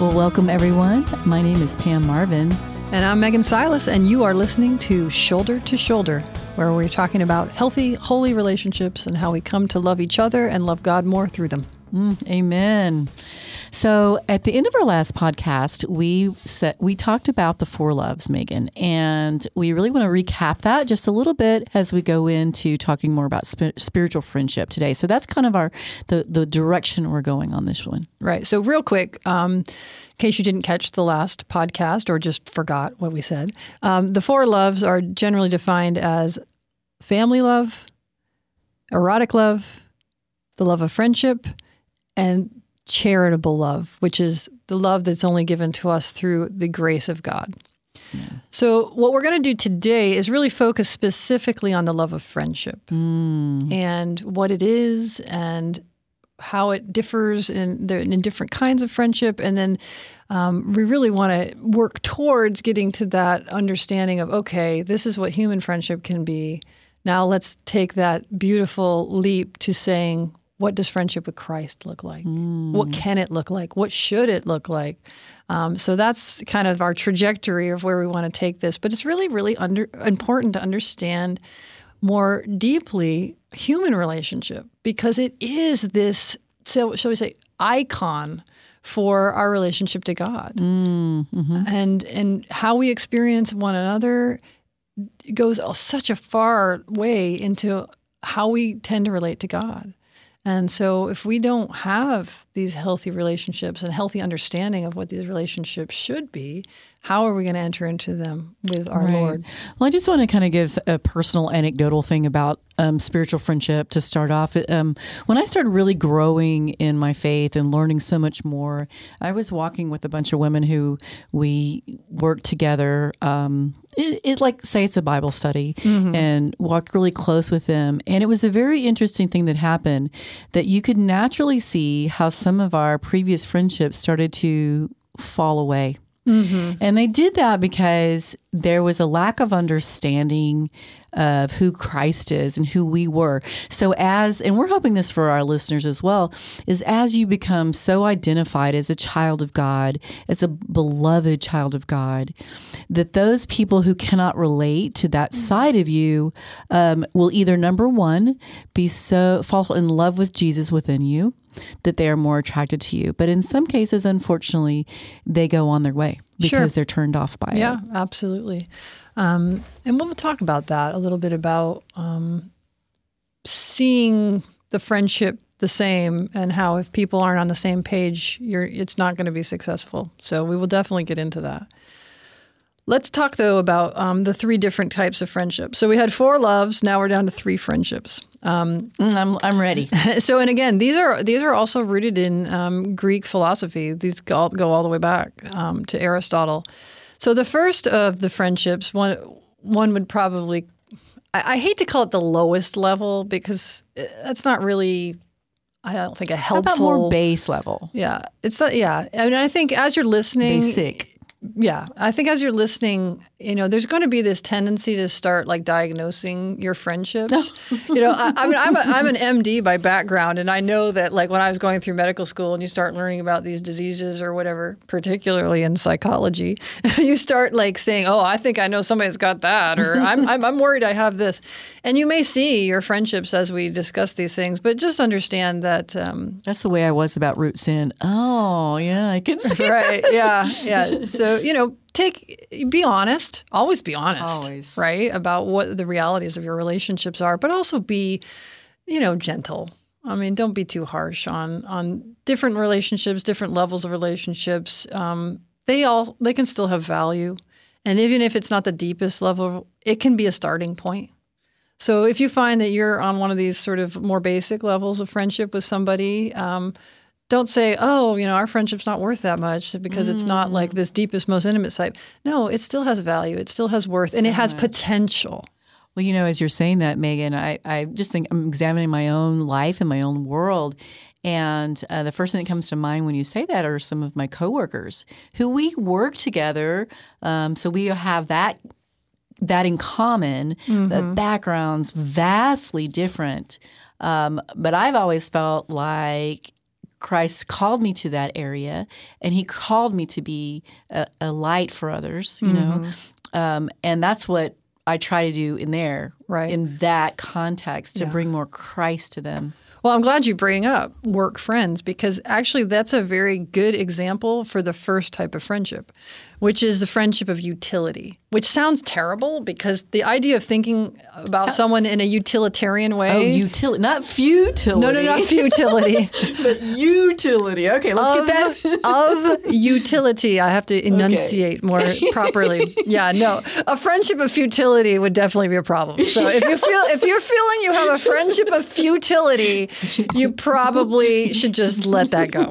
Well, welcome everyone. My name is Pam Marvin. And I'm Megan Silas, and you are listening to Shoulder to Shoulder, where we're talking about healthy, holy relationships and how we come to love each other and love God more through them. Amen. So at the end of our last podcast, we talked about the four loves, Megan, and we really want to recap that just a little bit as we go into talking more about spiritual friendship today. So that's kind of the direction we're going on this one. Right. So real quick, in case you didn't catch the last podcast or just forgot what we said, the four loves are generally defined as family love, erotic love, the love of friendship, and charitable love, which is the love that's only given to us through the grace of God. Yeah. So what we're going to do today is really focus specifically on the love of friendship and what it is and how it differs in different kinds of friendship. And then we really want to work towards getting to that understanding of, okay, this is what human friendship can be. Now let's take that beautiful leap to saying, what does friendship with Christ look like? What can it look like? What should it look like? So that's kind of our trajectory of where we want to take this. But it's really, really important to understand more deeply human relationship, because it is this, so shall we say, icon for our relationship to God. And how we experience one another goes such a far way into how we tend to relate to God. And so if we don't have these healthy relationships and healthy understanding of what these relationships should be, how are we going to enter into them with our Lord? Well, I just want to kind of give a personal anecdotal thing about spiritual friendship to start off. When I started really growing in my faith and learning so much more, I was walking with a bunch of women who we worked together. Like say it's a Bible study, and walked really close with them. And it was a very interesting thing that happened, that you could naturally see how some of our previous friendships started to fall away. And they did that because there was a lack of understanding of who Christ is and who we were. So and we're hoping this for our listeners as well, is as you become so identified as a child of God, as a beloved child of God, that those people who cannot relate to that side of you will either, number one, fall in love with Jesus within you, that they are more attracted to you. But in some cases, unfortunately, they go on their way because they're turned off by it. Yeah, absolutely. And we'll talk about that a little bit, about seeing the friendship the same, and how if people aren't on the same page, it's not going to be successful. So we will definitely get into that. Let's talk, though, about the three different types of friendship. So we had four loves. Now we're down to three friendships. I'm ready. So, and again, these are also rooted in Greek philosophy. These go all the way back to Aristotle. So the first of the friendships, one would probably, I hate to call it the lowest level, because that's not really, I don't think, a helpful. How about more base level? Yeah, it's yeah. I mean, I think as you're listening, basic. Yeah, I think as you're listening, there's going to be this tendency to start like diagnosing your friendships. I'm an MD by background, and I know that like when I was going through medical school and you start learning about these diseases or whatever, particularly in psychology, you start like saying, "Oh, I think I know somebody that's got that," or "I'm worried I have this," and you may see your friendships as we discuss these things, but just understand that that's the way I was about root sin. Oh, yeah, I can see. Right? Yeah. So be honest. Always be honest. Right? About what the realities of your relationships are, but also be, gentle. I mean, don't be too harsh on different relationships, different levels of relationships. They can still have value. And even if it's not the deepest level, it can be a starting point. So if you find that you're on one of these sort of more basic levels of friendship with somebody, don't say, oh, our friendship's not worth that much because it's not like this deepest, most intimate side. No, it still has value. It still has worth, and it has potential. Well, as you're saying that, Megan, I just think I'm examining my own life and my own world. And the first thing that comes to mind when you say that are some of my coworkers who we work together. So we have that in common. The background's vastly different. But I've always felt like Christ called me to that area, and he called me to be a light for others, you know. And that's what I try to do in there, in that context, to bring more Christ to them. Well, I'm glad you bring up work friends, because actually that's a very good example for the first type of friendship, which is the friendship of utility, which sounds terrible because the idea of thinking about someone in a utilitarian way. Oh, utility, not futility. No, not futility. But utility. Okay, let's get that. Of utility. I have to enunciate more properly. Yeah, no. A friendship of futility would definitely be a problem. So if you're feeling you have a friendship of futility, you probably should just let that go.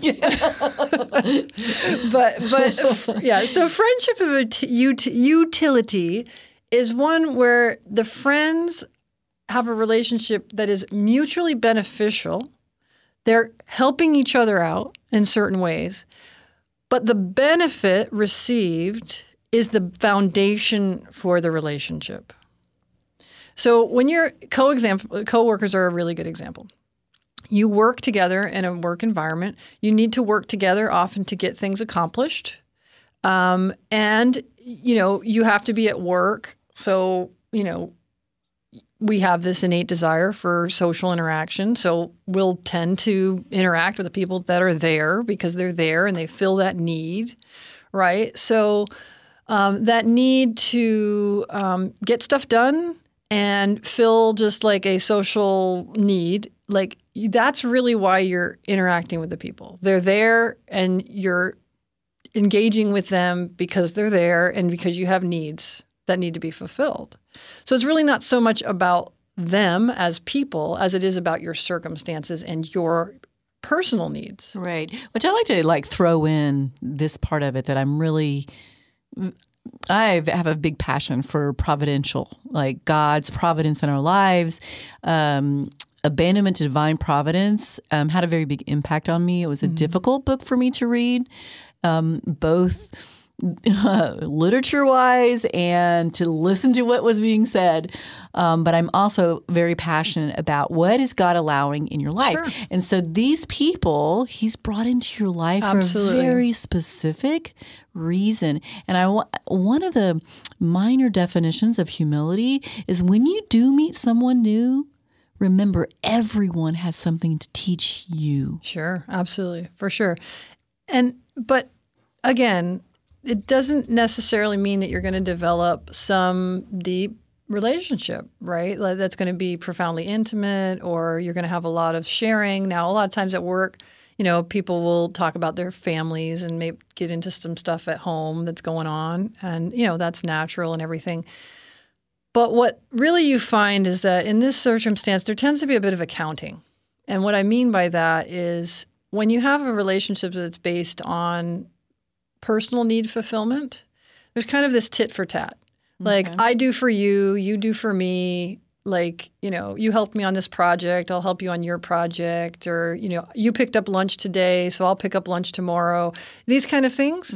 But yeah, so friendship of utility is one where the friends have a relationship that is mutually beneficial. They're helping each other out in certain ways, but the benefit received is the foundation for the relationship. So when you're co-workers are a really good example. You work together in a work environment. You need to work together often to get things accomplished. And, you know, you have to be at work. So, you know, we have this innate desire for social interaction. So we'll tend to interact with the people that are there because they're there and they fill that need, right? So that need to get stuff done and fill just like a social need, like that's really why you're interacting with the people. They're there and you're engaging with them because they're there and because you have needs that need to be fulfilled. So it's really not so much about them as people as it is about your circumstances and your personal needs. Right. Which I like to throw in this part of it that I have a big passion for providential, like God's providence in our lives. Abandonment to Divine Providence had a very big impact on me. It was a difficult book for me to read, both literature-wise and to listen to what was being said. But I'm also very passionate about what is God allowing in your life. Sure. And so these people he's brought into your life for a very specific reason. And one of the minor definitions of humility is when you do meet someone new, remember everyone has something to teach you. Sure, absolutely, for sure. But again, it doesn't necessarily mean that you're going to develop some deep relationship, right? That's going to be profoundly intimate, or you're going to have a lot of sharing. Now, a lot of times at work, you know, people will talk about their families and maybe get into some stuff at home that's going on, and you know that's natural and everything. But what really you find is that in this circumstance, there tends to be a bit of accounting. And what I mean by that is when you have a relationship that's based on personal need fulfillment, there's kind of this tit for tat. Like, I do for you, you do for me. Like, you know, you helped me on this project, I'll help you on your project. Or, you know, you picked up lunch today, so I'll pick up lunch tomorrow. These kind of things.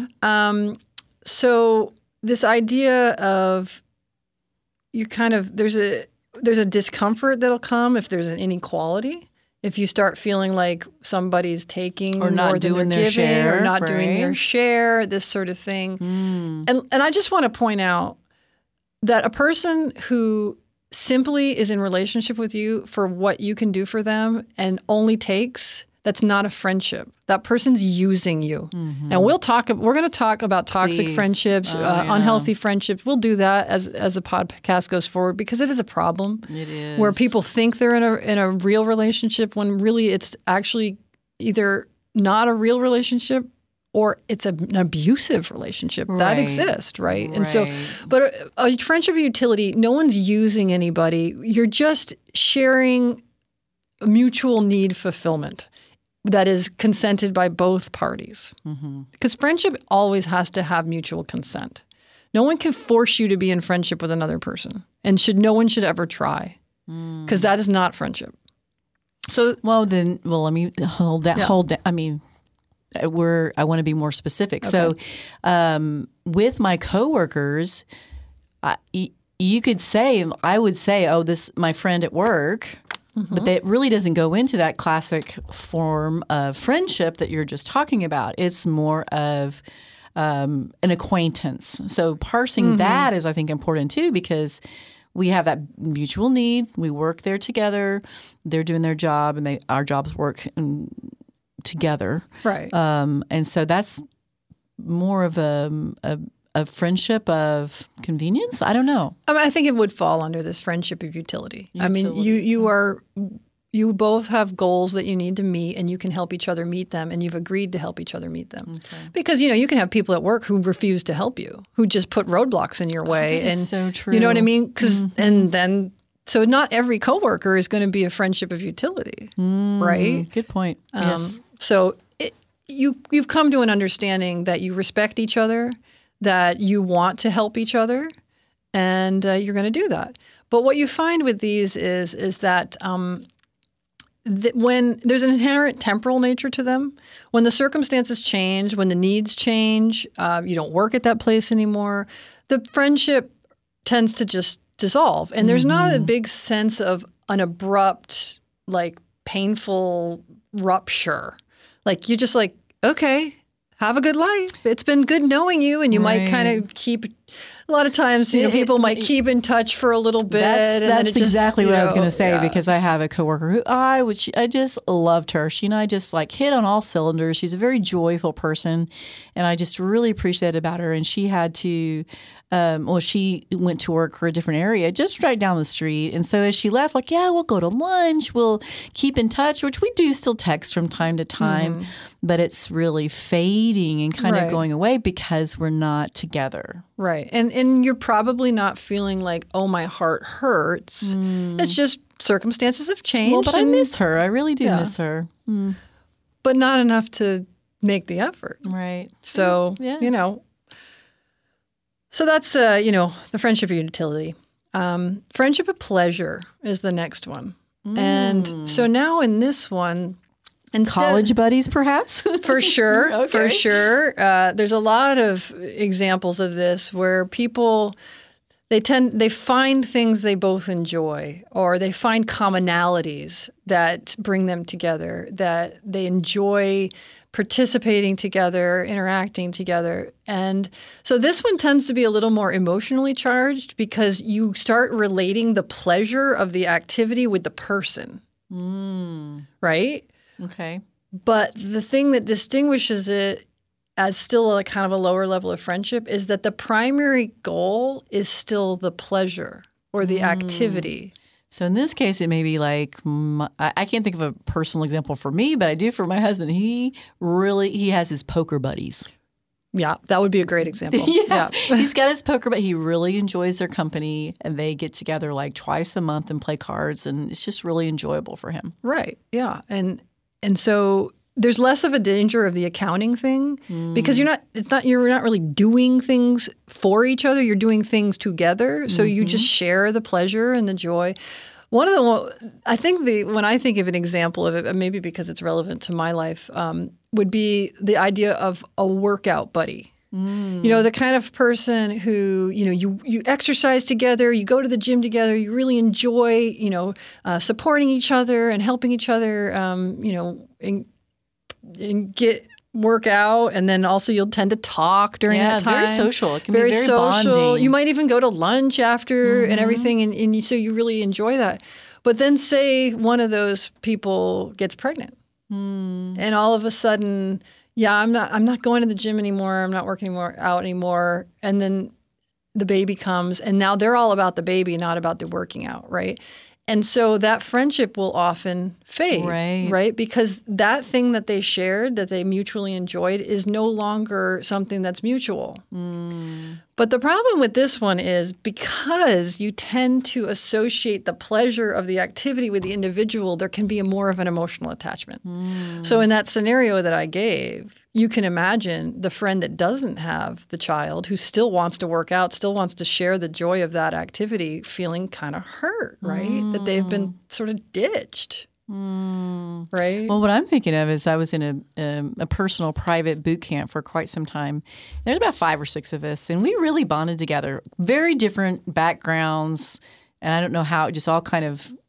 So this idea of there's a discomfort that'll come if there's an inequality. If you start feeling like somebody's taking or not more than doing they're their giving, share, or not doing their share, this sort of thing. And I just want to point out that a person who simply is in relationship with you for what you can do for them and only takes, that's not a friendship. That person's using you. And we're going to talk about toxic friendships, unhealthy friendships. We'll do that as the podcast goes forward, because it is a problem. It is. Where people think they're in a real relationship when really it's actually either not a real relationship or it's an abusive relationship that exists, right? And so, but a friendship of utility, no one's using anybody. You're just sharing mutual need fulfillment that is consented by both parties. Because friendship always has to have mutual consent. No one can force you to be in friendship with another person, and no one should ever try, because that is not friendship. So, let me hold that. I mean, I want to be more specific. Okay. So, with my coworkers, I would say, oh, this my friend at work. but that really doesn't go into that classic form of friendship that you're just talking about. It's more of an acquaintance. So parsing that is, I think, important too, because we have that mutual need. We work there together. They're doing their job, and our jobs work together. Right. And so that's more of a friendship of convenience. I don't know. I mean, I think it would fall under this friendship of utility. I mean, you both have goals that you need to meet, and you can help each other meet them, and you've agreed to help each other meet them. Okay. Because, you can have people at work who refuse to help you, who just put roadblocks in your way. That is so true. You know what I mean? So not every coworker is going to be a friendship of utility, right? Good point. Yes. So you've come to an understanding that you respect each other, that you want to help each other, and you're going to do that. But what you find with these is that when there's an inherent temporal nature to them, when the circumstances change, when the needs change, you don't work at that place anymore, the friendship tends to just dissolve. And there's not a big sense of an abrupt, painful rupture. You're just okay, have a good life. It's been good knowing you. And you might kind of keep, a lot of times, people might keep in touch for a little bit. That's exactly what I was going to say, because I have a coworker who I just loved her. She and I just hit on all cylinders. She's a very joyful person, and I just really appreciated about her. And she had to, she went to work for a different area just right down the street. And so as she left, we'll go to lunch. We'll keep in touch, which we do still text from time to time, but it's really fading and kind of going away because we're not together. Right. And you're probably not feeling oh, my heart hurts. It's just circumstances have changed. Well, but I miss her. I really do miss her. But not enough to make the effort. Right. So, So that's, the friendship of utility. Friendship of pleasure is the next one. And so now in this one, college buddies, perhaps? For sure. Okay. For sure. There's a lot of examples of this where people, they find things they both enjoy, or they find commonalities that bring them together, that they enjoy participating together, interacting together. And so this one tends to be a little more emotionally charged because you start relating the pleasure of the activity with the person. Right? Okay. But the thing that distinguishes it as still a kind of a lower level of friendship is that the primary goal is still the pleasure or the activity. So in this case, it may be I can't think of a personal example for me, but I do for my husband. He has his poker buddies. Yeah, that would be a great example. Yeah. He's got his poker, but he really enjoys their company, and they get together twice a month and play cards, and it's just really enjoyable for him. Right. Yeah. And so there's less of a danger of the accounting thing because you're not really doing things for each other. You're doing things together. So you just share the pleasure and the joy. When I think of an example of it, maybe because it's relevant to my life, would be the idea of a workout buddy. The kind of person who, you exercise together, you go to the gym together, you really enjoy, supporting each other and helping each other, and work out, and then also you'll tend to talk during that time. Very social. It can be very social. Bonding. You might even go to lunch after and everything, and so you really enjoy that. But then say one of those people gets pregnant, and all of a sudden, I'm not going to the gym anymore. I'm not working out anymore. And then the baby comes, and now they're all about the baby, not about the working out, right? And so that friendship will often fade, right? Because that thing that they shared, that they mutually enjoyed, is no longer something that's mutual. But the problem with this one is because you tend to associate the pleasure of the activity with the individual, there can be more of an emotional attachment. So in that scenario that I gave, you can imagine the friend that doesn't have the child, who still wants to work out, still wants to share the joy of that activity, feeling kind of hurt, right? That they've been sort of ditched. Right? Well, what I'm thinking of is I was in a personal private boot camp for quite some time. There's about 5 or 6 of us, and we really bonded together. Very different backgrounds, and I don't know how it just all kind of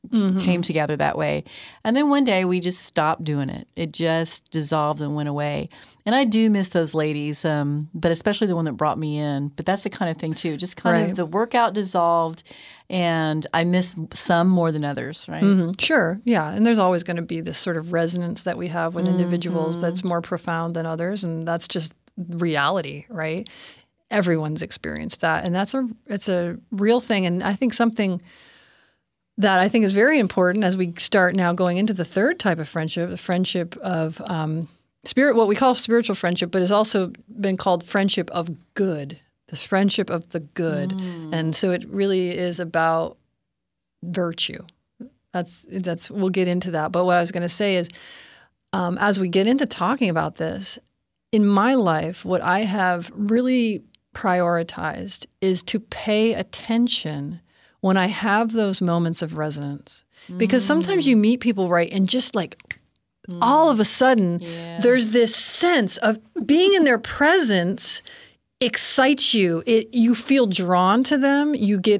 came together that way. And then one day we just stopped doing it. It just dissolved and went away. And I do miss those ladies, but especially the one that brought me in. But that's the kind of thing too. Just kind of the workout dissolved, and I miss some more than others, right? Mm-hmm. Sure, yeah. And there's always going to be this sort of resonance that we have with individuals that's more profound than others, and that's just reality, right? Everyone's experienced that, and it's a real thing. And I think something that I think is very important as we start now going into the third type of friendship, the friendship of what we call spiritual friendship, but has also been called friendship of good, the friendship of the good. And so it really is about virtue. That's we'll get into that. But what I was going to say is, as we get into talking about this, in my life, what I have really prioritized is to pay attention when I have those moments of resonance. Because sometimes you meet people, right, and just like all of a sudden, there's this sense of being in their presence excites you. You feel drawn to them.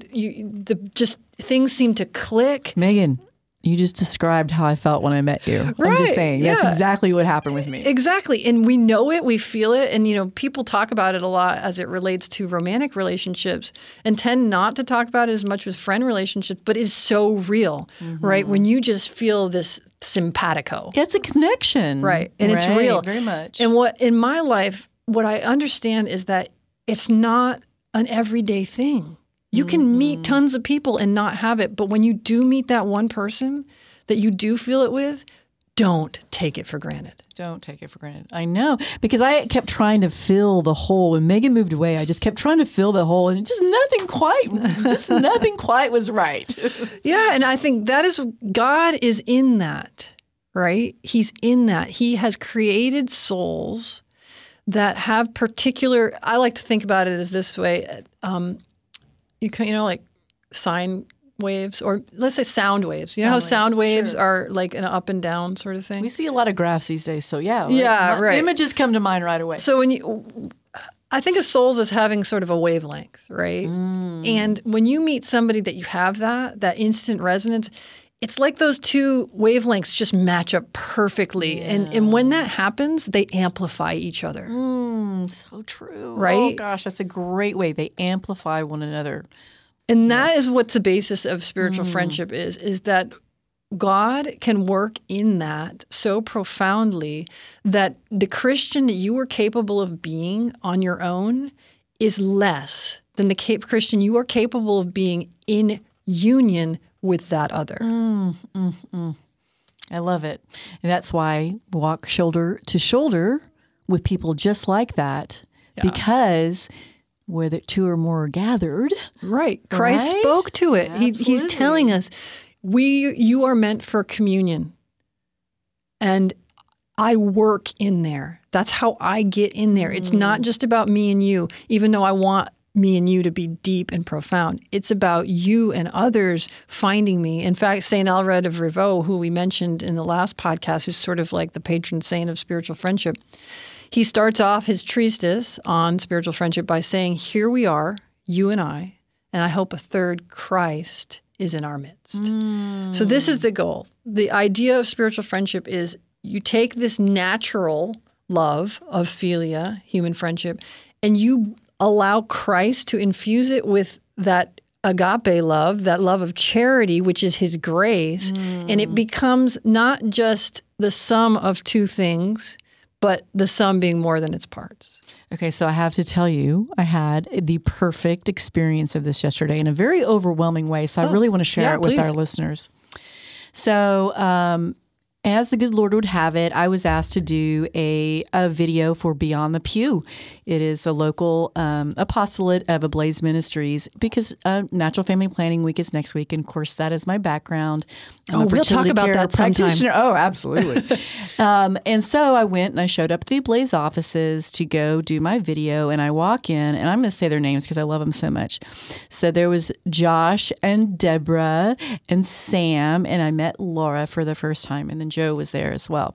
Just things seem to click. Megan, you just described how I felt when I met you. Right, I'm just saying that's exactly what happened with me. Exactly. And we know it, we feel it. And, people talk about it a lot as it relates to romantic relationships and tend not to talk about it as much with friend relationships, but it's so real, right? When you just feel this simpatico. It's a connection. Right. And it's real. Very much. And in my life, what I understand is that it's not an everyday thing. You can meet tons of people and not have it. But when you do meet that one person that you do feel it with, don't take it for granted. Don't take it for granted. I know, because I kept trying to fill the hole. When Megan moved away, I just kept trying to fill the hole, and nothing quite was right. Yeah, and I think God is in that, right? He's in that. He has created souls that have particular, I like to think about it as this way, like sine waves, or let's say sound waves. You know how sound waves are like an up and down sort of thing? We see a lot of graphs these days, so right. Images come to mind right away. So I think of souls as having sort of a wavelength, right? And when you meet somebody that you have that instant resonance, it's like those two wavelengths just match up perfectly. And when that happens, they amplify each other. So true. Right? Oh, gosh, that's a great way. They amplify one another. And that is what the basis of spiritual friendship is that God can work in that so profoundly that the Christian that you are capable of being on your own is less than the Christian you are capable of being in union with that other. I love it. And that's why I walk shoulder to shoulder with people just like that, because where the two or more are gathered. Right. Christ spoke to it. He's telling us, you are meant for communion. And I work in there. That's how I get in there. It's not just about me and you, even though I want me and you to be deep and profound. It's about you and others finding me. In fact, St. Alred of Rivaux, who we mentioned in the last podcast, who's sort of like the patron saint of spiritual friendship, he starts off his treatise on spiritual friendship by saying, here we are, you and I hope a third Christ is in our midst. So this is the goal. The idea of spiritual friendship is you take this natural love of philia, human friendship, and you allow Christ to infuse it with that agape love, that love of charity, which is his grace. And it becomes not just the sum of two things, but the sum being more than its parts. Okay, so I have to tell you, I had the perfect experience of this yesterday in a very overwhelming way. So I really want to share it with our listeners. So as the good Lord would have it, I was asked to do a video for Beyond the Pew. It is a local apostolate of Ablaze Ministries, because Natural Family Planning Week is next week. And of course, that is my background. We'll talk about that sometime. Oh, absolutely. And so I went and I showed up at the Ablaze offices to go do my video. And I walk in, and I'm going to say their names because I love them so much. So there was Josh and Deborah and Sam, and I met Laura for the first time. And then Joe was there as well.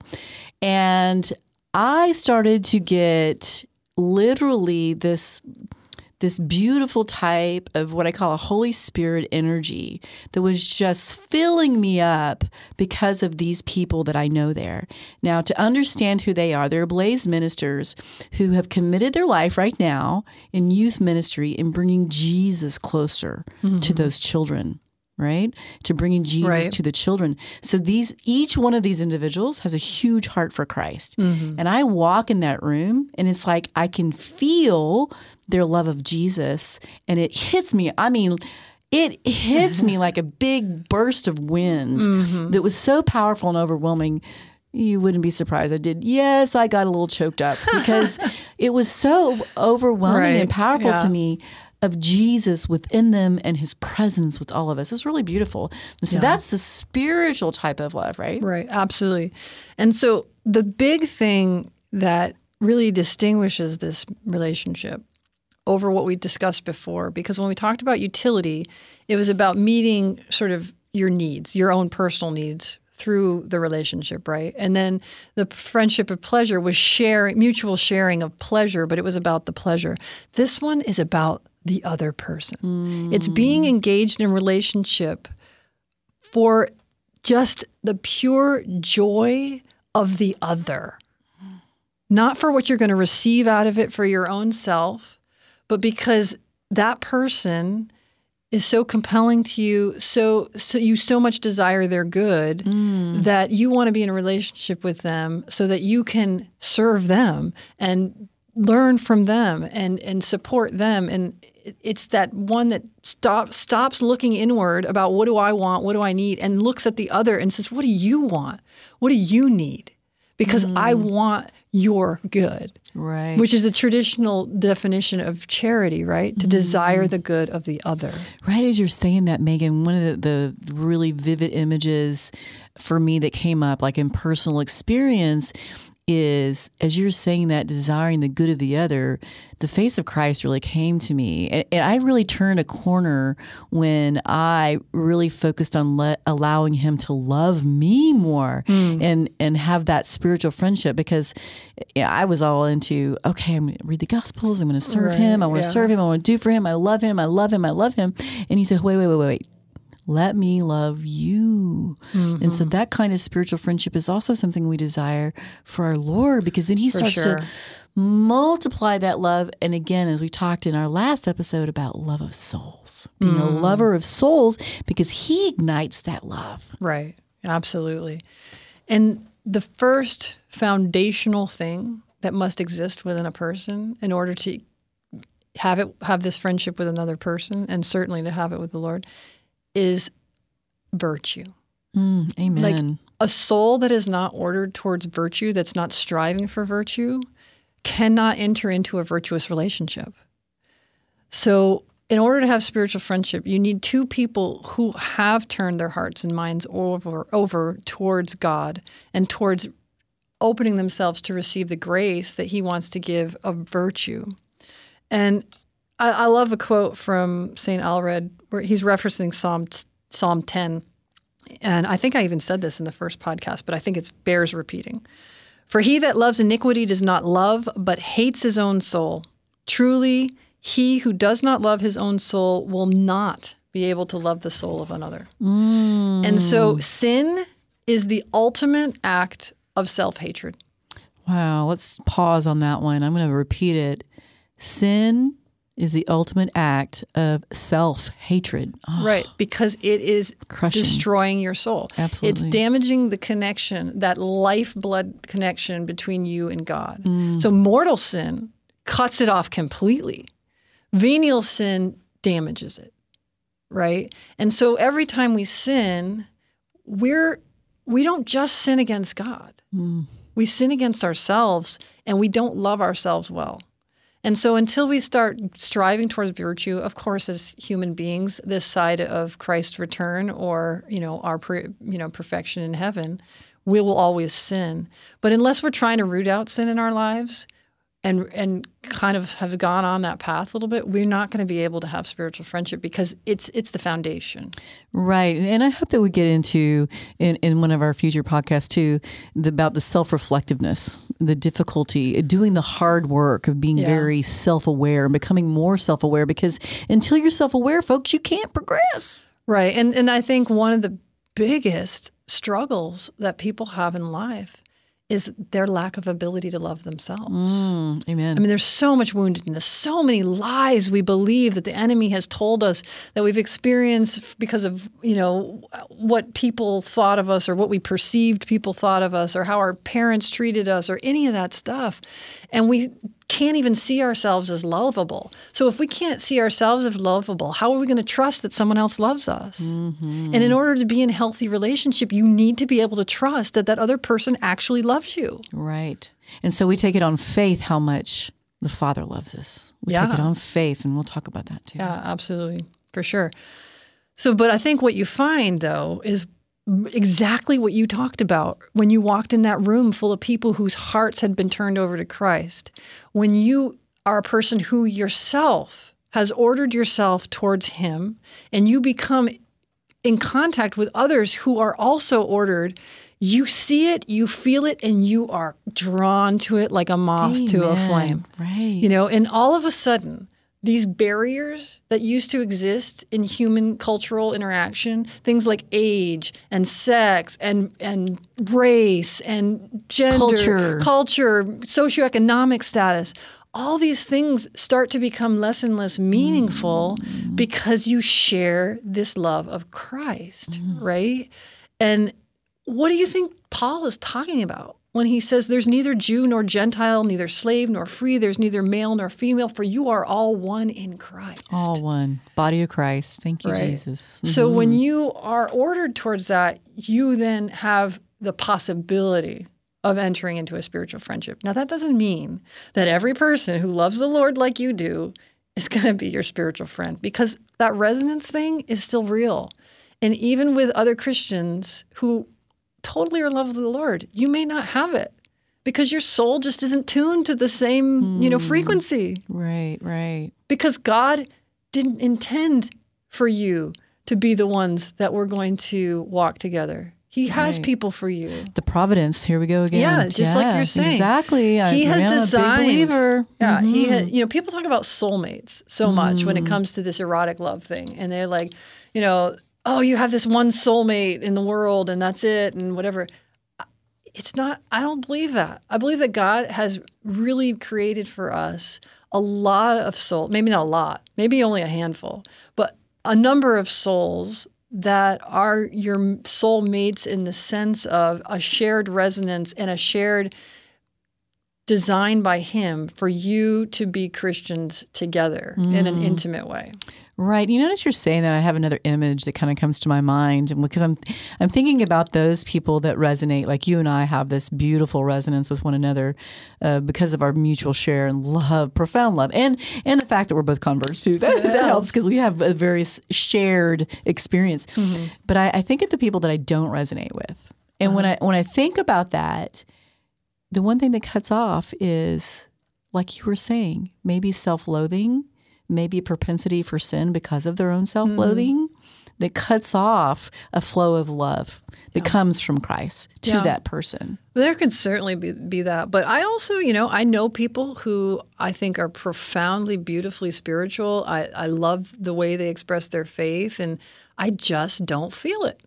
And I started to get literally this this beautiful type of what I call a Holy Spirit energy that was just filling me up because of these people that I know there. Now, to understand who they are, they're Blaze ministers who have committed their life right now in youth ministry in bringing Jesus closer to those children. Right? To bringing Jesus to the children. So each one of these individuals has a huge heart for Christ. And I walk in that room and it's like I can feel their love of Jesus and it hits me. I mean, it hits me like a big burst of wind that was so powerful and overwhelming. You wouldn't be surprised I did. Yes, I got a little choked up because it was so overwhelming and powerful to me. Of Jesus within them and his presence with all of us. It's really beautiful. So that's the spiritual type of love, right? Right, absolutely. And so the big thing that really distinguishes this relationship over what we discussed before, because when we talked about utility, it was about meeting sort of your needs, your own personal needs through the relationship, right? And then the friendship of pleasure was mutual sharing of pleasure, but it was about the pleasure. This one is about the other person. It's being engaged in a relationship for just the pure joy of the other. Not for what you're going to receive out of it for your own self, but because that person is so compelling to you, so you so much desire their good that you want to be in a relationship with them so that you can serve them and learn from them and support them. And it's that one that stops looking inward about what do I want, what do I need, and looks at the other and says, what do you want? What do you need? Because I want your good. Right. Which is the traditional definition of charity, right? To desire the good of the other. Right as you're saying that, Megan, one of the really vivid images for me that came up, like in personal experience, is as you're saying that, desiring the good of the other, the face of Christ really came to me. And I really turned a corner when I really focused on allowing him to love me more and have that spiritual friendship, because I was all into, okay, I'm going to read the Gospels, I'm going to serve him, I want to serve him, I want to do for him, I love him, I love him, I love him. And he said, wait. Let me love you. And so that kind of spiritual friendship is also something we desire for our Lord, because then he starts to multiply that love. And again, as we talked in our last episode about love of souls, being a lover of souls, because he ignites that love. Right. Absolutely. And the first foundational thing that must exist within a person in order to have this friendship with another person, and certainly to have it with the Lord, is virtue. Amen. Like a soul that is not ordered towards virtue, that's not striving for virtue, cannot enter into a virtuous relationship. So in order to have spiritual friendship, you need two people who have turned their hearts and minds over towards God and towards opening themselves to receive the grace that he wants to give of virtue. And I love a quote from St. Alred where he's referencing Psalm 10. And I think I even said this in the first podcast, but I think it bears repeating. For he that loves iniquity does not love, but hates his own soul. Truly, he who does not love his own soul will not be able to love the soul of another. And so sin is the ultimate act of self-hatred. Wow, let's pause on that one. I'm going to repeat it. Sin is the ultimate act of self-hatred. Oh, right, because it is crushing. Destroying your soul. Absolutely. It's damaging the connection, that lifeblood connection between you and God. So mortal sin cuts it off completely. Venial sin damages it, right? And so every time we sin, we don't just sin against God. We sin against ourselves, and we don't love ourselves well. And so until we start striving towards virtue, of course, as human beings, this side of Christ's return or, our perfection in heaven, we will always sin. But unless we're trying to root out sin in our lives, and kind of have gone on that path a little bit, we're not going to be able to have spiritual friendship because it's the foundation. Right. And I hope that we get into, in one of our future podcasts too, about the self-reflectiveness, the difficulty, doing the hard work of being very self-aware and becoming more self-aware, because until you're self-aware, folks, you can't progress. Right. And I think one of the biggest struggles that people have in life is their lack of ability to love themselves. Amen. I mean, there's so much woundedness, so many lies we believe that the enemy has told us that we've experienced because of, what people thought of us or what we perceived people thought of us or how our parents treated us or any of that stuff. And we can't even see ourselves as lovable. So if we can't see ourselves as lovable, how are we going to trust that someone else loves us? And in order to be in a healthy relationship, you need to be able to trust that that other person actually loves you. Right. And so we take it on faith how much the Father loves us. We take it on faith, and we'll talk about that too. Yeah, absolutely. For sure. So, but I think what you find, though, is exactly what you talked about when you walked in that room full of people whose hearts had been turned over to Christ. When you are a person who yourself has ordered yourself towards Him, and you become in contact with others who are also ordered, you see it, you feel it, and you are drawn to it like a moth to a flame. Right. And all of a sudden, these barriers that used to exist in human cultural interaction, things like age and sex and race and gender, culture, socioeconomic status, all these things start to become less and less meaningful because you share this love of Christ, right? And what do you think Paul is talking about when he says there's neither Jew nor Gentile, neither slave nor free, there's neither male nor female, for you are all one in Christ. All one. Body of Christ. Thank you, Jesus. So when you are ordered towards that, you then have the possibility of entering into a spiritual friendship. Now, that doesn't mean that every person who loves the Lord like you do is going to be your spiritual friend, because that resonance thing is still real. And even with other Christians who totally are in love with the Lord, you may not have it because your soul just isn't tuned to the same, frequency. Right, right. Because God didn't intend for you to be the ones that were going to walk together. He has people for you. The providence. Here we go again. Yeah, just like you're saying. Exactly. He has designed. A big believer. Yeah, he has. People talk about soulmates so much when it comes to this erotic love thing, and they're like, oh, you have this one soulmate in the world and that's it and whatever. It's not, I don't believe that. I believe that God has really created for us a lot of souls, maybe not a lot, maybe only a handful, but a number of souls that are your soulmates in the sense of a shared resonance and a shared design by Him for you to be Christians together in an intimate way. Right. You notice you're saying that. I have another image that kind of comes to my mind, and because I'm thinking about those people that resonate, like you and I have this beautiful resonance with one another because of our mutual share and love, profound love, and the fact that we're both converts too. That helps because we have a very shared experience. But I think of the people that I don't resonate with, and when I think about that, the one thing that cuts off is, like you were saying, maybe self-loathing, maybe a propensity for sin because of their own self-loathing that cuts off a flow of love that comes from Christ to that person. Well, there can certainly be that. But I also, I know people who I think are profoundly, beautifully spiritual. I love the way they express their faith, and I just don't feel it.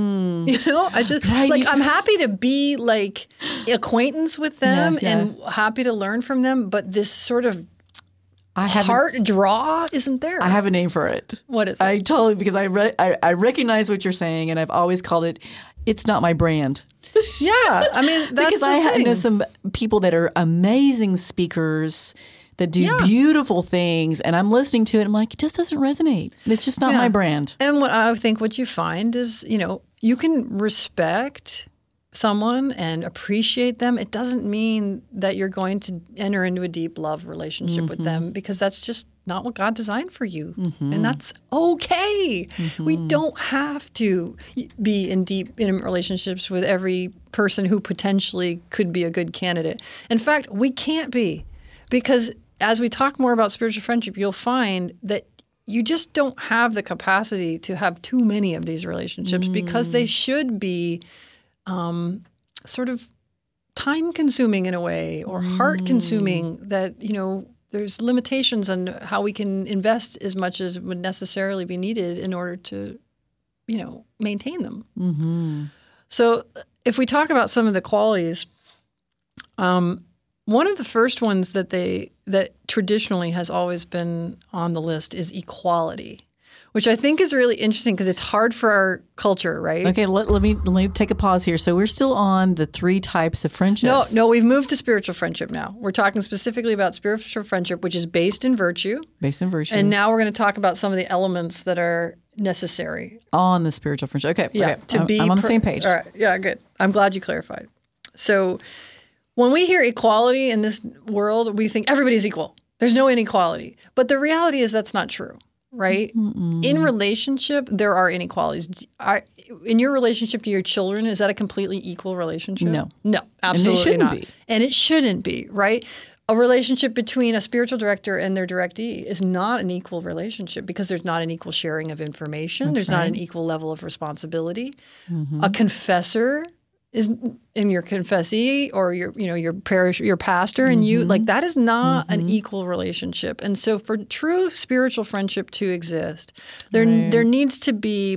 I just I'm happy to be like acquaintance with them and happy to learn from them, but this sort of heart draw isn't there. I have a name for it. What is it? I totally, because I recognize what you're saying, and I've always called it, it's not my brand. Yeah, I mean, that's because I know some people that are amazing speakers that do beautiful things, and I'm listening to it, and I'm like, it just doesn't resonate. It's just not my brand. And what you find is, you can respect someone and appreciate them. It doesn't mean that you're going to enter into a deep love relationship with them, because that's just not what God designed for you. And that's okay. We don't have to be in deep, intimate relationships with every person who potentially could be a good candidate. In fact, we can't be. Because as we talk more about spiritual friendship, you'll find that you just don't have the capacity to have too many of these relationships because they should be sort of time-consuming in a way or heart-consuming that, there's limitations on how we can invest as much as would necessarily be needed in order to, maintain them. Mm-hmm. So if we talk about some of the qualities, one of the first ones that traditionally has always been on the list is equality, which I think is really interesting because it's hard for our culture, right? Okay, let me take a pause here. So we're still on the 3 types of friendships. No, we've moved to spiritual friendship now. We're talking specifically about spiritual friendship, which is based in virtue. Based in virtue. And now we're going to talk about some of the elements that are necessary. On the spiritual friendship. Okay, yeah, okay. I'm on the same page. All right, yeah, good. I'm glad you clarified. So when we hear equality in this world, we think everybody's equal. There's no inequality. But the reality is that's not true, right? Mm-mm. In relationship, there are inequalities. In your relationship to your children, is that a completely equal relationship? No, absolutely not. And it shouldn't be, right? A relationship between a spiritual director and their directee is not an equal relationship because there's not an equal sharing of information. There's not an equal level of responsibility. Mm-hmm. A confessor is in your confessee or your parish, your pastor, and you like that is not an equal relationship. And so, for true spiritual friendship to exist, there needs to be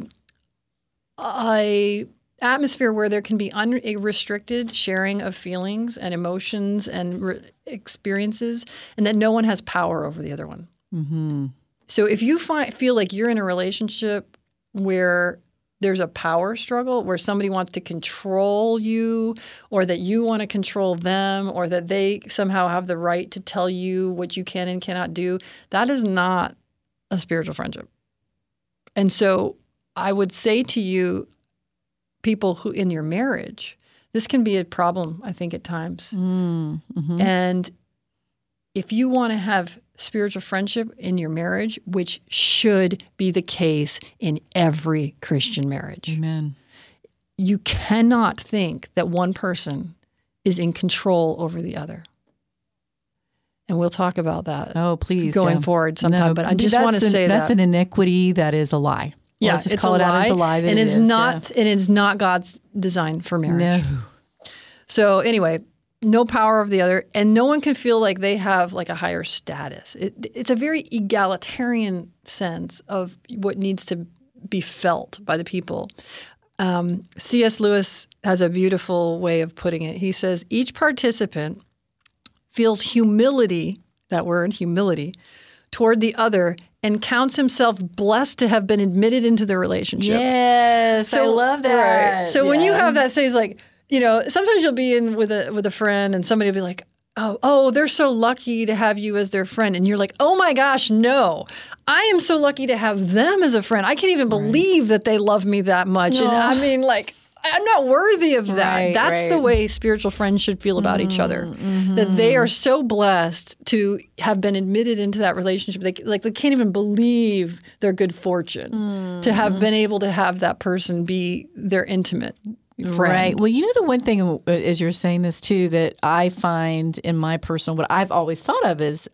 a atmosphere where there can be unrestricted sharing of feelings and emotions and experiences, and that no one has power over the other one. Mm-hmm. So, if you feel like you're in a relationship where there's a power struggle where somebody wants to control you or that you want to control them or that they somehow have the right to tell you what you can and cannot do, that is not a spiritual friendship. And so I would say to you, people who in your marriage, this can be a problem, I think, at times. Mm-hmm. And if you want to have spiritual friendship in your marriage, which should be the case in every Christian marriage. Amen. You cannot think that one person is in control over the other. And we'll talk about that. Oh, please. Going forward sometime. No, but I just want to say that's an iniquity that is a lie. Yeah, let's just call it out as a lie. And it's not. Yeah. And it's not God's design for marriage. No. So anyway, no power of the other, and no one can feel like they have like a higher status. It's a very egalitarian sense of what needs to be felt by the people. C.S. Lewis has a beautiful way of putting it. He says, each participant feels humility, that word, humility, toward the other and counts himself blessed to have been admitted into the relationship. Yes, I love that. Right. So when you have that, say, it's like, sometimes you'll be in with a friend and somebody will be like, oh, they're so lucky to have you as their friend. And you're like, oh my gosh, no, I am so lucky to have them as a friend. I can't even believe that they love me that much. No. And I mean, like, I'm not worthy of that. Right, That's the way spiritual friends should feel about each other, that they are so blessed to have been admitted into that relationship. They can't even believe their good fortune to have been able to have that person be their intimate friend. Right. Well, the one thing, as you're saying this too, that I find in my personal, what I've always thought of is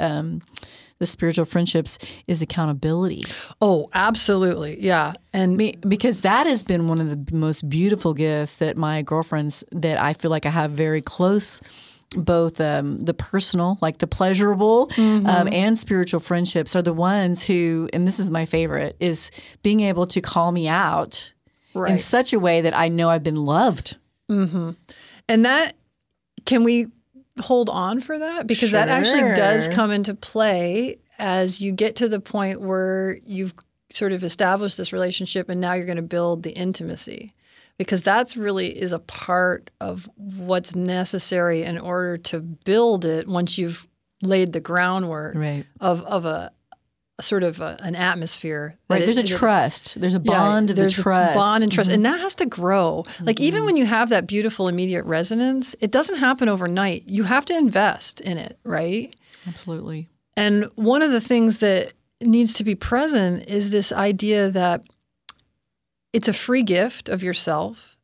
the spiritual friendships is accountability. Oh, absolutely. Yeah. And because that has been one of the most beautiful gifts that my girlfriends that I feel like I have very close, both the personal, like the pleasurable and spiritual friendships are the ones who, and this is my favorite, is being able to call me out in such a way that I know I've been loved. Mm-hmm. And that, can we hold on for that? Because that actually does come into play as you get to the point where you've sort of established this relationship and now you're going to build the intimacy. Because that's really is a part of what's necessary in order to build it once you've laid the groundwork of a sort of an atmosphere. There's a trust. There's a bond of the trust. Bond and trust. And that has to grow. Like even when you have that beautiful immediate resonance, it doesn't happen overnight. You have to invest in it, right? Absolutely. And one of the things that needs to be present is this idea that it's a free gift of yourself,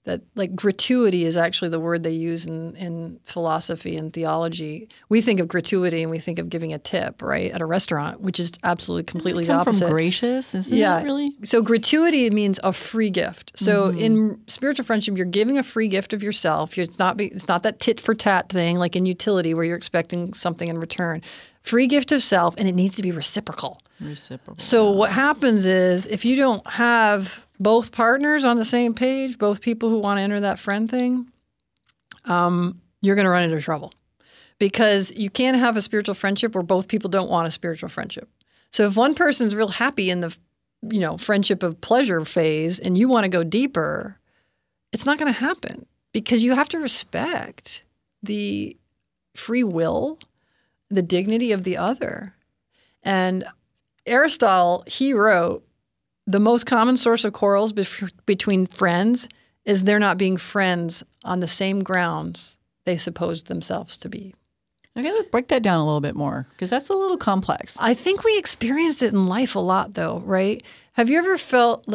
that like gratuity is actually the word they use in philosophy and theology. We think of gratuity and we think of giving a tip, right, at a restaurant, which is absolutely completely the opposite. From gracious, isn't it really? So gratuity means a free gift. So in spiritual friendship, you're giving a free gift of yourself. It's not that tit for tat thing like in utility where you're expecting something in return. Free gift of self, and it needs to be reciprocal. So what happens is if you don't have both partners on the same page, both people who want to enter that friend thing, you're going to run into trouble. Because you can't have a spiritual friendship where both people don't want a spiritual friendship. So if one person's real happy in the, friendship of pleasure phase and you want to go deeper, it's not going to happen because you have to respect the free will, the dignity of the other. And Aristotle, he wrote, the most common source of quarrels between friends is they're not being friends on the same grounds they supposed themselves to be. Okay, let's break that down a little bit more because that's a little complex. I think we experienced it in life a lot though, right? Have you ever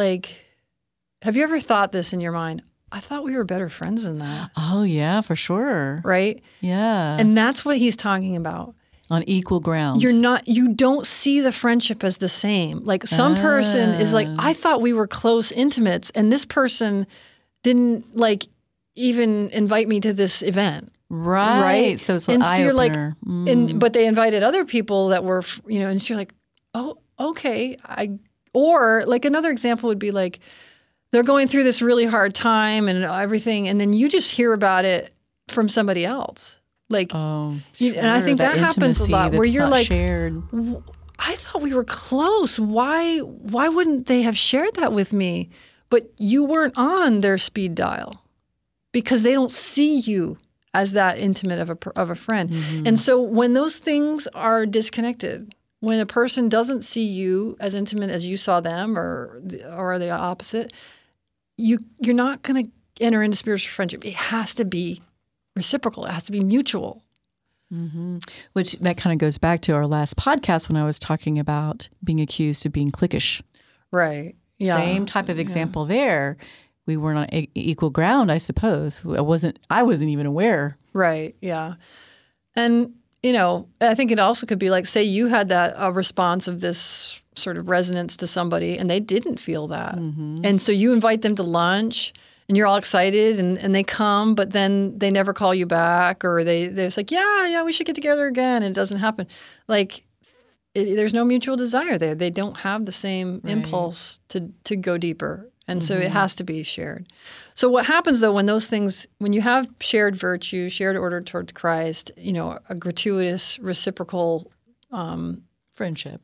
thought this in your mind? I thought we were better friends than that. Oh, yeah, for sure. Right? Yeah. And that's what he's talking about. On equal ground. You don't see the friendship as the same. Like some person is like, I thought we were close intimates and this person didn't even invite me to this event. Right. So it's an eye-opener. But they invited other people that were, and you're like, oh, okay. Or like another example would be like, they're going through this really hard time and everything. And then you just hear about it from somebody else. Like, and I think that happens a lot where you're like, shared. I thought we were close. Why wouldn't they have shared that with me? But you weren't on their speed dial because they don't see you as that intimate of a friend. Mm-hmm. And so when those things are disconnected, when a person doesn't see you as intimate as you saw them or the opposite, you're not going to enter into spiritual friendship. It has to be reciprocal. It has to be mutual. Mm-hmm. Which that kind of goes back to our last podcast when I was talking about being accused of being cliquish. Right. Yeah. Same type of example there. We weren't on equal ground, I suppose. I wasn't even aware. Right. Yeah. And, I think it also could be like, say you had a response of this sort of resonance to somebody and they didn't feel that. Mm-hmm. And so you invite them to lunch and you're all excited and they come, but then they never call you back or they're just like, yeah, we should get together again. And it doesn't happen. Like there's no mutual desire there. They don't have the same impulse to go deeper. And so it has to be shared. So what happens though when you have shared virtue, shared order towards Christ, a gratuitous, reciprocal friendship,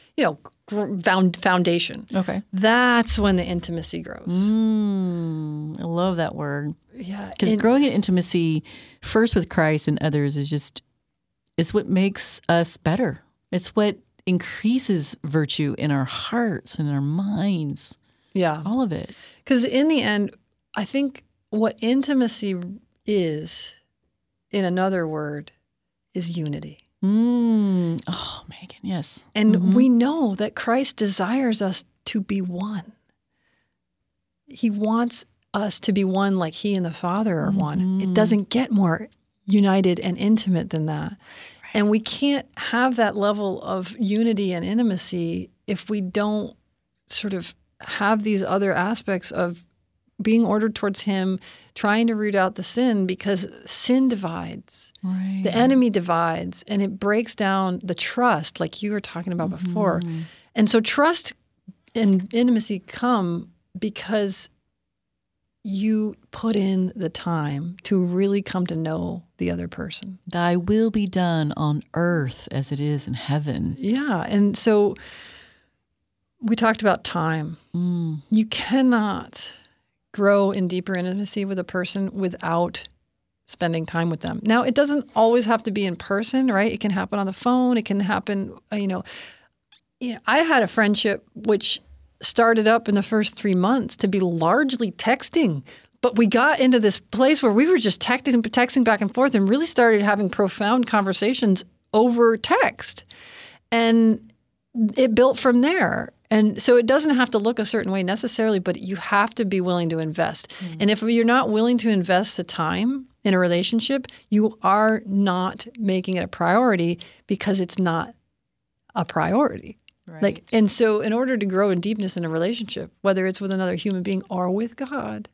foundation. Okay. That's when the intimacy grows. I love that word. Yeah. Because growing in intimacy first with Christ and others it's what makes us better. It's what increases virtue in our hearts and our minds. Yeah. All of it. Because in the end, I think what intimacy is, in another word, is unity. Oh, Megan, yes. And we know that Christ desires us to be one. He wants us to be one like he and the Father are one. It doesn't get more united and intimate than that. Right. And we can't have that level of unity and intimacy if we don't sort of have these other aspects of being ordered towards him, trying to root out the sin, because sin divides. Right. The enemy divides, and it breaks down the trust, like you were talking about before. And so trust and intimacy come because you put in the time to really come to know the other person. Thy will be done on earth as it is in heaven. Yeah, and so we talked about time. You cannot grow in deeper intimacy with a person without spending time with them. Now, it doesn't always have to be in person, right? It can happen on the phone. It can happen, I had a friendship which started up in the first 3 months to be largely texting. But we got into this place where we were just texting back and forth and really started having profound conversations over text. And it built from there. And so it doesn't have to look a certain way necessarily, but you have to be willing to invest. And if you're not willing to invest the time in a relationship, you are not making it a priority because it's not a priority. Right. And so in order to grow in deepness in a relationship, whether it's with another human being or with God,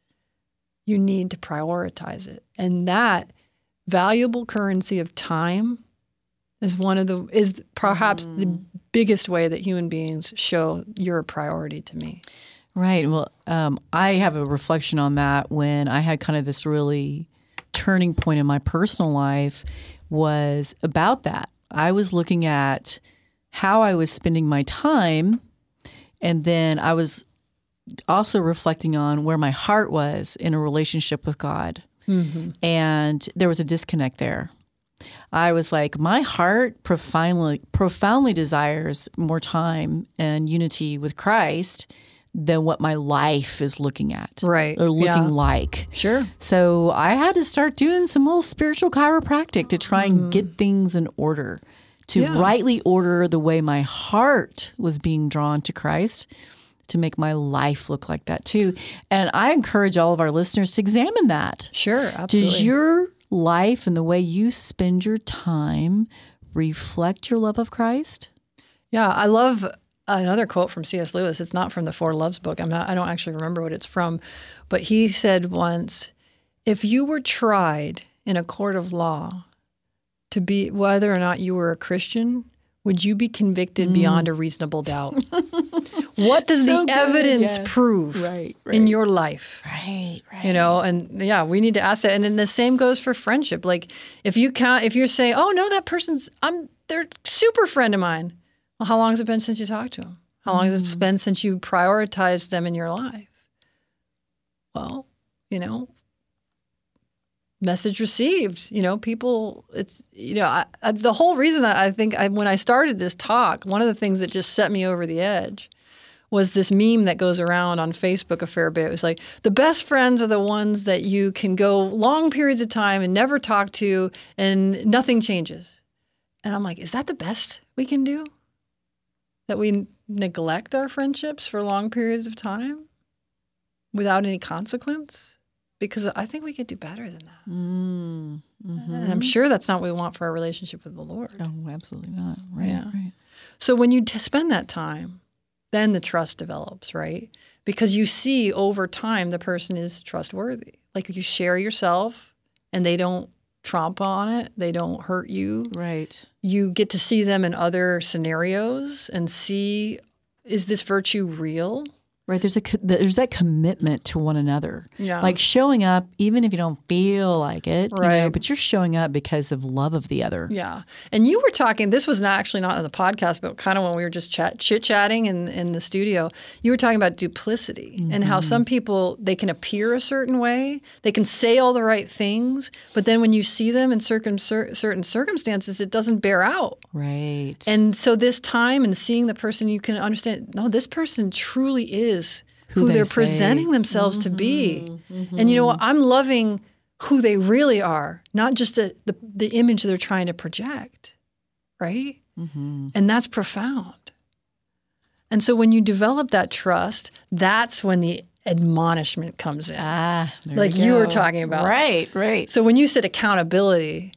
you need to prioritize it. And that valuable currency of time is perhaps the biggest way that human beings show you're a priority to me. Right. Well, I have a reflection on that when I had kind of this really turning point in my personal life was about that. I was looking at how I was spending my time, and then I was also reflecting on where my heart was in a relationship with God. Mm-hmm. And there was a disconnect there. I was like, my heart profoundly desires more time and unity with Christ than what my life is looking at. Right. Or looking like. Sure. So I had to start doing some little spiritual chiropractic to try and get things in order, to rightly order the way my heart was being drawn to Christ, to make my life look like that too. And I encourage all of our listeners to examine that. Sure, absolutely. Does your life and the way you spend your time reflect your love of Christ? Yeah, I love another quote from C.S. Lewis. It's not from the Four Loves book. I don't actually remember what it's from, but he said once, if you were tried in a court of law to be whether or not you were a Christian, would you be convicted beyond a reasonable doubt? What does the evidence prove in your life? Right. And we need to ask that. And then the same goes for friendship. Like if you're saying, oh no, that person's, they're a super friend of mine. Well, how long has it been since you talked to them? How long has it been since you prioritized them in your life? Well, message received, people, it's, the whole reason I think when I started this talk, one of the things that just set me over the edge was this meme that goes around on Facebook a fair bit. It was like, the best friends are the ones that you can go long periods of time and never talk to and nothing changes. And I'm like, is that the best we can do? That we neglect our friendships for long periods of time without any consequence? Because I think we could do better than that. Mm-hmm. And I'm sure that's not what we want for our relationship with the Lord. Oh, absolutely not. Right. So when you spend that time, then the trust develops, right? Because you see over time the person is trustworthy. Like you share yourself and they don't tromp on it. They don't hurt you. Right. You get to see them in other scenarios and see, is this virtue real? Right. There's that commitment to one another. Yeah. Like showing up, even if you don't feel like it, right. But you're showing up because of love of the other. Yeah. And you were talking, this was actually not on the podcast, but kind of when we were just chit-chatting in the studio, you were talking about duplicity and how some people, they can appear a certain way. They can say all the right things, but then when you see them in certain circumstances, it doesn't bear out. Right. And so this time and seeing the person, you can understand, no, this person truly is who they're presenting themselves to be. Mm-hmm. And you know what? I'm loving who they really are, not just the image they're trying to project, right? Mm-hmm. And that's profound. And so when you develop that trust, that's when the admonishment comes in. Like you were talking about. Right. So when you said accountability,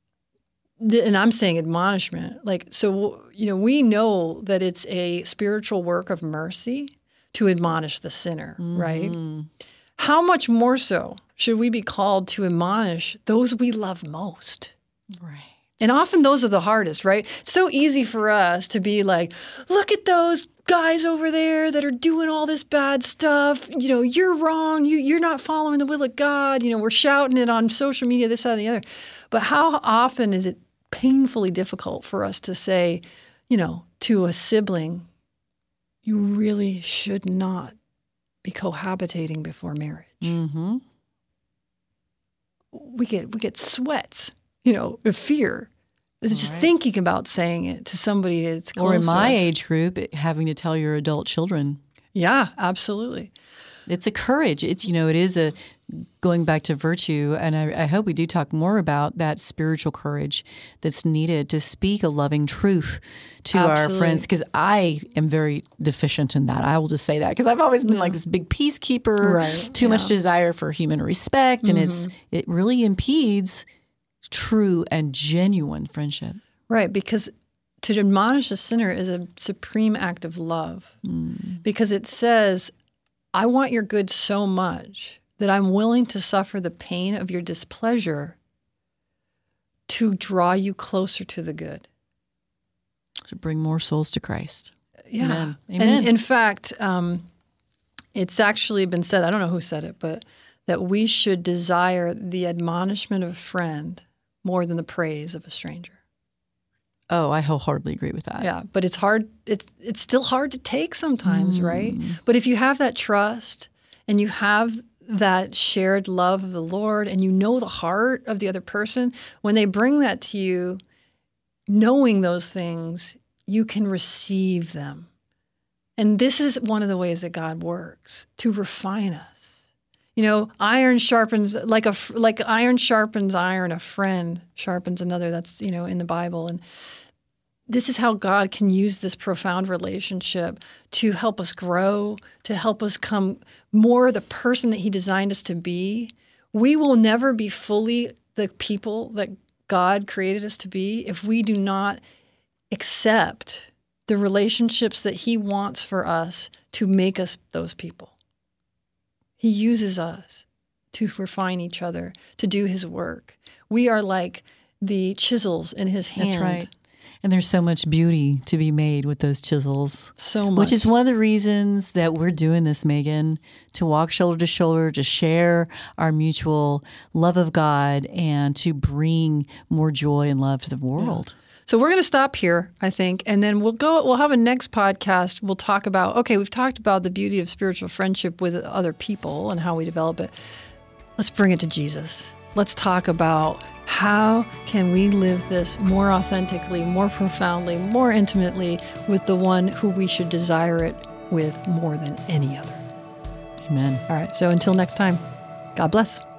and I'm saying admonishment, we know that it's a spiritual work of mercy to admonish the sinner, right? How much more so should we be called to admonish those we love most? Right. And often those are the hardest, right? It's so easy for us to be like, look at those guys over there that are doing all this bad stuff. You're wrong. You're not following the will of God. We're shouting it on social media, this, that, and the other. But how often is it painfully difficult for us to say, to a sibling, you really should not be cohabitating before marriage. Mm-hmm. We get sweats, of fear. It's just thinking about saying it to somebody that's close. Or in my age group, having to tell your adult children. Yeah, absolutely. It's a courage. It's, it is going back to virtue. And I hope we do talk more about that spiritual courage that's needed to speak a loving truth to our friends. Because I am very deficient in that. I will just say that because I've always been like this big peacekeeper, too much desire for human respect. And it really impedes true and genuine friendship. Right. Because to admonish a sinner is a supreme act of love. Because it says, I want your good so much that I'm willing to suffer the pain of your displeasure to draw you closer to the good. To bring more souls to Christ. Yeah. Amen. And in fact, it's actually been said, I don't know who said it, but that we should desire the admonishment of a friend more than the praise of a stranger. Oh, I wholeheartedly agree with that. Yeah, but it's hard. It's still hard to take sometimes, right? But if you have that trust and you have that shared love of the Lord and you know the heart of the other person, when they bring that to you, knowing those things, you can receive them. And this is one of the ways that God works, to refine us. Iron sharpens, like iron sharpens iron, a friend sharpens another. That's, in the Bible. And this is how God can use this profound relationship to help us grow, to help us come more the person that he designed us to be. We will never be fully the people that God created us to be if we do not accept the relationships that he wants for us to make us those people. He uses us to refine each other, to do his work. We are like the chisels in his hand. That's right. And there's so much beauty to be made with those chisels. So much. Which is one of the reasons that we're doing this, Megan, to walk shoulder to shoulder, to share our mutual love of God and to bring more joy and love to the world. Yeah. So we're going to stop here, I think, and then we'll have a next podcast. We'll talk about, we've talked about the beauty of spiritual friendship with other people and how we develop it. Let's bring it to Jesus. Let's talk about how can we live this more authentically, more profoundly, more intimately with the one who we should desire it with more than any other. Amen. All right. So until next time, God bless.